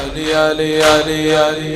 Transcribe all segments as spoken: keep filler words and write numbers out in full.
علی علی علی علی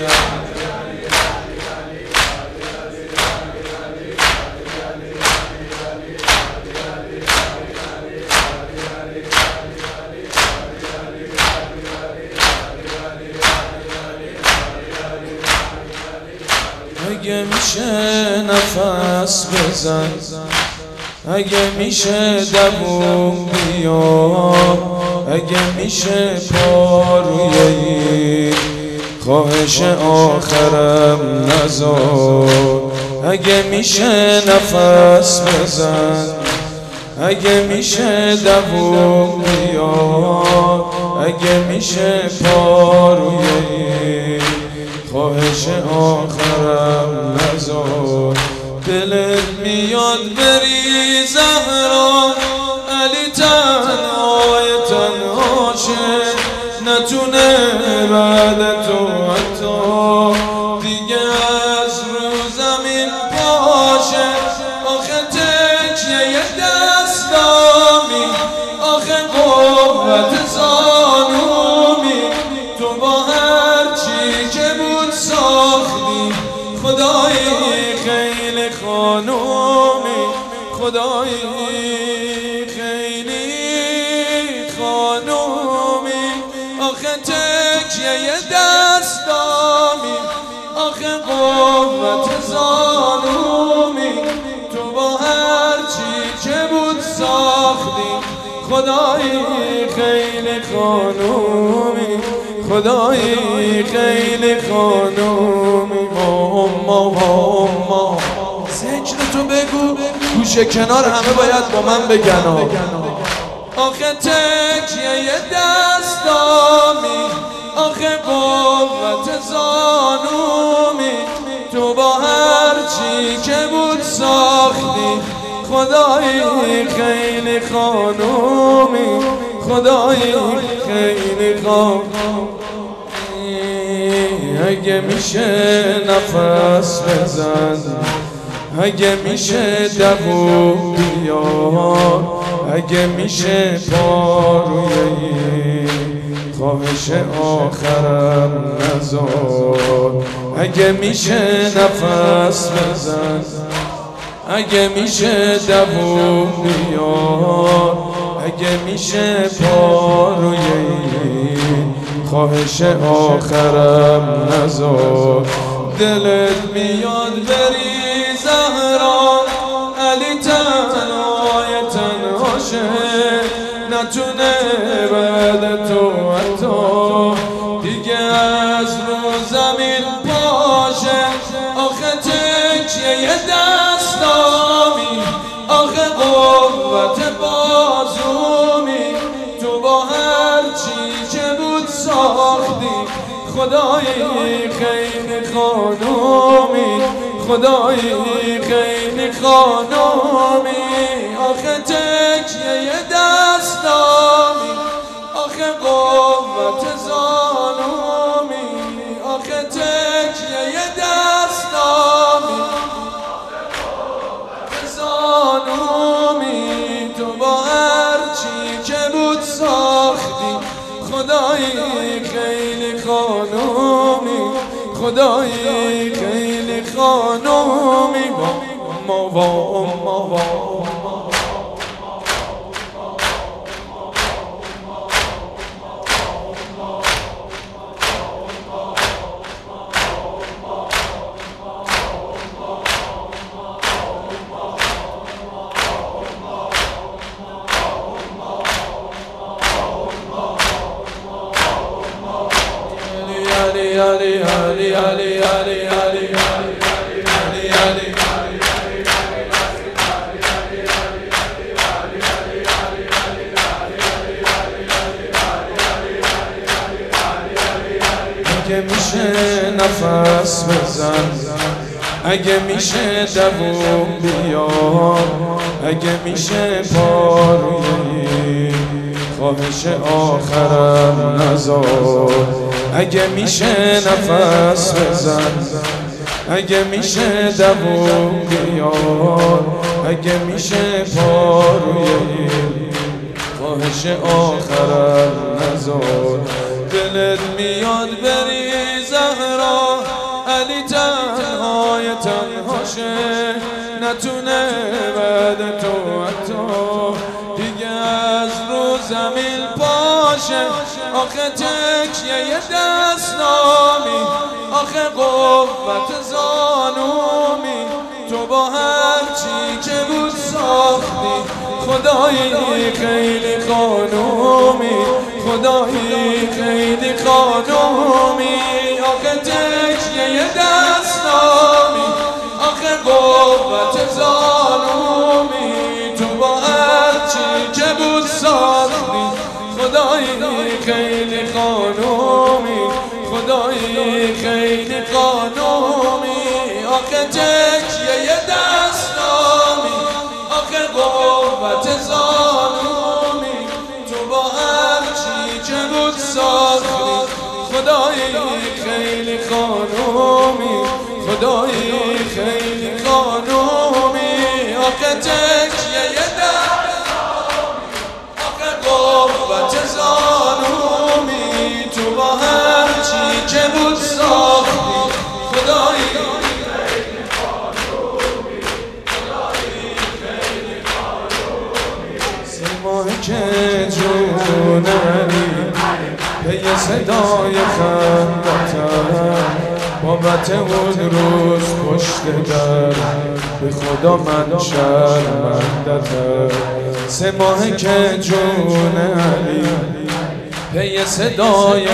اگه میشه نفس بزن، اگه میشه دووم بیا، اگه میشه پا روی این خواهش آخرم نذار، اگه میشه نفس بزن، اگه میشه دووم بیا، اگه میشه پا روی این خواهش آخرم نذار. دلت میاد بری زهرا، علی تنهای تنهاشه، نتونه بعد تو حتی دیگه از رو زمین پاشه. آخه تکیه دستامی، آخه قوت زانومی، تو با هر چی که بود ساختی خدایی خیلی خانومی، خدایی خیلی خانومی. آخه تکیه دستامی، آخه قوت زانومی، تو با هر چی که بود ساختی خدایی خیلی خانومی، خدایی خیلی خانومی. ذکر تو بگو گوشه کنار همه باید با من بگن. آخه تکیه دستامی، آخه قوت زانومی، تو با هر چی که بود ساختی خدایی خیلی خانومی، خدایی خیلی خانومی. اگه میشه نفس بزن، اگه میشه دووم بیار، اگه میشه پا روی این خواهش آخرم نذار، اگه میشه نفس بزن، اگه میشه دووم بیار، اگه میشه پا روی این خواهش آخرم نذار. دلت میاد بری زهرا، علی تنهای تنهاشه، نتونه بعد تو حتی دیگه از رو زمین پاشه. آخه تکیه دستامی، آخه قوت بازومی، تو با هر چی که بود ساختی خدایی خیلی خانومی، خدایی خیلی خانومی. آخه تکیه دستامی، آخه قوت زانومی، آخه تکیه دستامی، آخه قوت زانومی، تو با هر چی که بود ساختی خدایی خیلی خانومی، خدایی خیلی خانومی. ما با ما با Ali Ali Ali Ali Ali Ali Ali Ali اگه میشه نفس بزن، اگه میشه دووم بیار، اگه میشه پا روی خواهش آخرم نذار، اگه میشه نفس بزن، اگه میشه دووم بیار، اگه میشه پا روی خواهش آخرم نذار. دلت میاد بری زهرا، علی تنهای تنهاشه، نتونه بعد تو حتی دیگه از رو زمین پاشه. آخه تکیه یه دست نامی، آخه قوت زانومی، تو با هر چی که بود ساختی، خدایی خیلی خانومی، خدایی خیلی خانومی. آخه تکیه یه دست نامی، آخه قوت زانومی، تو با هر چی که بود ساختی، خدایی خیلی خانومی، خدایی خیلی خانومی. آخه تکیه یه دست نامی، آخه قوت زانومی، تو با هر چی که بود ساختی، خدایی خیلی خانومی، خدایی خیلی خانومی. آخه تکیه یه دست نامی، آخه قوت زانومی، تو با هر چی که بود ساختی، خدایی خیلی خانومی، خدایی خیلی خانومی. سه ماه که جون علی پی صدای خندتم، بابت اون روز پشت در به خدا من شرمندتم. سه ماه که جون علی پی صدای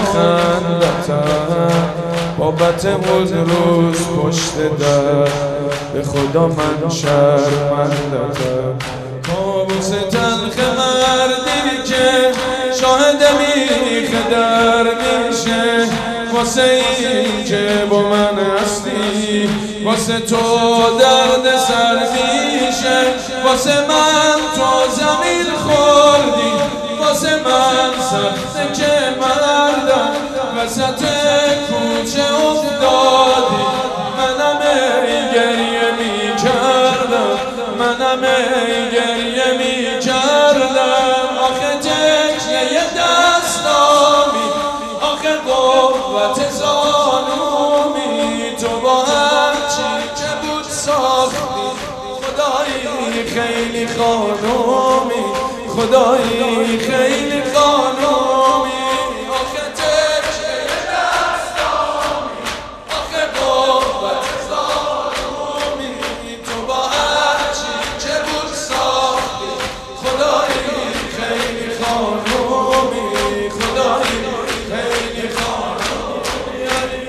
خندتم، بابت اون روز پشت در به خدا من شرمندتم. کابوس تلخ مردی که شاهد میخ در میشه، واسه این که با من هستی، واسه تو درد سر میشه. واسه من تو زمین خوردی، واسه من سخته که مردم وسط کوچه افتادی. منم ای گریه میکردم، منم ای گریه میکردم. آخه تکیه یه دست نامی، آخه قوت زانومی، تو با هر چی که بود ساختی، خدایی خیلی خانومی، خدایی خیلی خانومی. آخه تکیه یه دست نامی، آخه قوت زانومی، تو با هر چی که بود ساختی، خدایی خیلی خانومی، خدایی خیلی خانومی.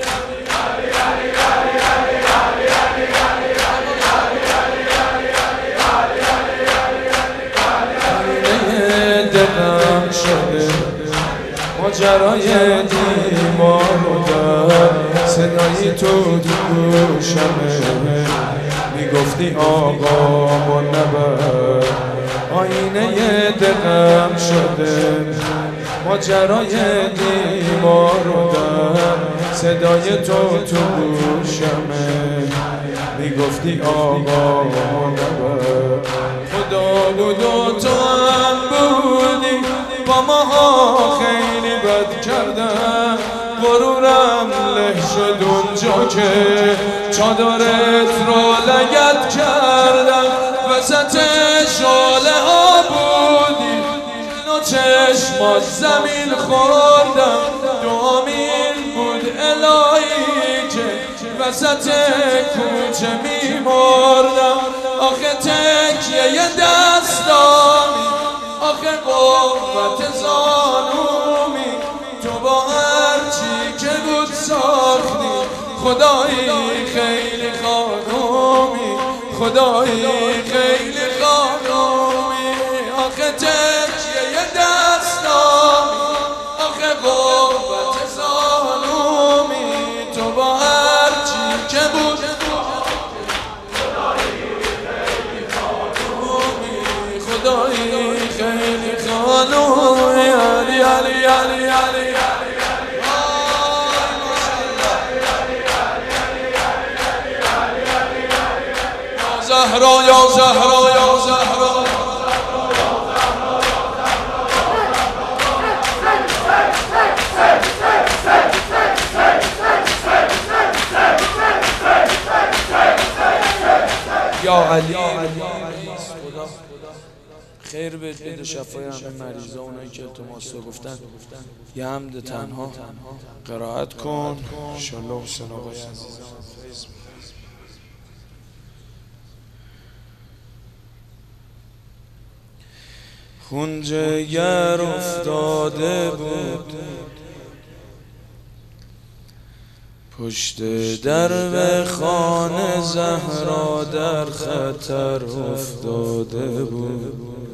دلم شده ماجرای دیوار و در، صدای تو تو گوشمه، میگفتی آقا ما نبر. آینه دلم شده ماجرای دیوار و در، صدای تو تو گوشمه، میگفتی آقا ما نبر. خدا بود و تو هم بودی، با ماها خیلی بد کردن، غرورم له شد اونجا که چادرت رو لگد کردن. وسط شاله ها بودی، و چشمات زمین خوردم، دو میل بود الهی که وسط کوچه میمردم. آخه تکیه یه دست نامی، آخه قوت زانومی، تو با هر چی که بود ساختی، خدایی خیلی خانومی، خدایی خیلی خانومی. آخه تکیه یه دست نامی، آخه قوت زانومی، تو با هر چی که بود خدایی خیلی خانومی. علی علی علی علی زهرا یا زهرا یا زهرا Hey, hey, hey, hey, hey. یا علی خدا خیر بهت بده، شفای همه مریضا اونایی که التماس رو گفتن. یه حمد تنها قرائت کن انشالله. حسین آقای عزیزم خون جگر افتاده بود پشت درب خانه، زهرا در خطر افتاده بود.